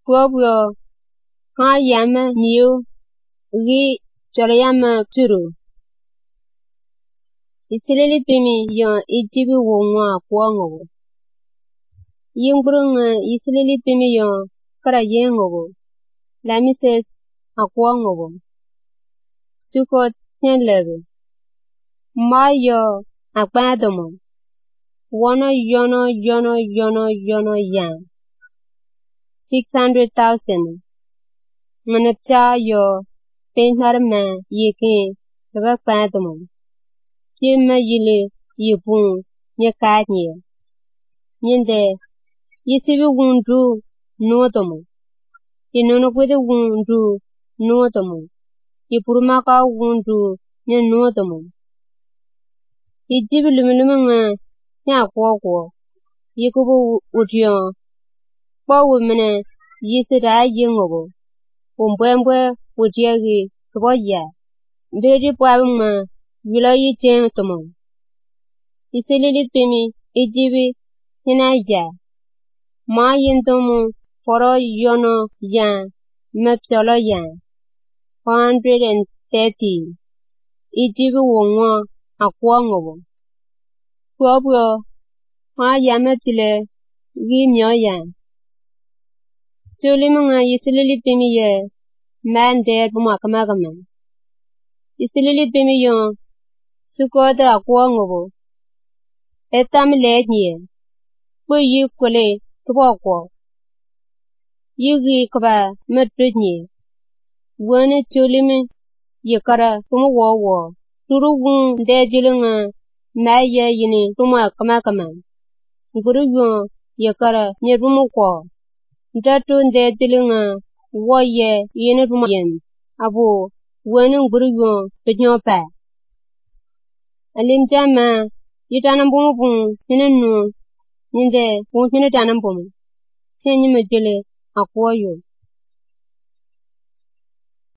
Kuobyo, ha yama miyo, gi chole yama turu. Isilili pimi yon ijibi wongwa kuongogo. Yingburung isilili pimi yon kara yengogo. Lamises a kuongogo. Sukot tenlebe. Ma yo akpadomo. Wono yono yan. 600,000. Manapcha yo penharma yekin rabakpadomo. Kima yile yipun nyakadnye. Nyende yisibi wundu nuotomo. Inono kwede wundu nuotomo. Yipurumaka wundu nye nuotomo. Ijibi lumilumunga nya kuokwo. Yikubu utiyon. Kwa wumene yisira yengogo. Umbwembwe utiyagi kuboya. Mbiridi pwabuma wila yichen tomo. Isilili pimi ijibi hinaya. Ma yentomo foro yono yan. Mepsolo yan. 430. Ijibi wongwa akuongogo. Kuobyo, ha yamepsile gimyo yan. Chulimunga isilili pimi ye. Mande bumakamagama. Isilili pimi yon. Sukoda akuongogo. Etamlednye. Yi kule tubokwo. Yigi kaba metudnye. Wene chulimi yikara tumu wowo. Turu wun dejulunga maye yini tumakama. Nguru yon yikara nyerumu kwa. Ndatu dejulunga woye yini tumayen. Abu wene nguru yon pinyopa. Alimjama yitanambumubun hinenu. Ninde wun hinu tanambumu. Tenyi mejele akuoyo.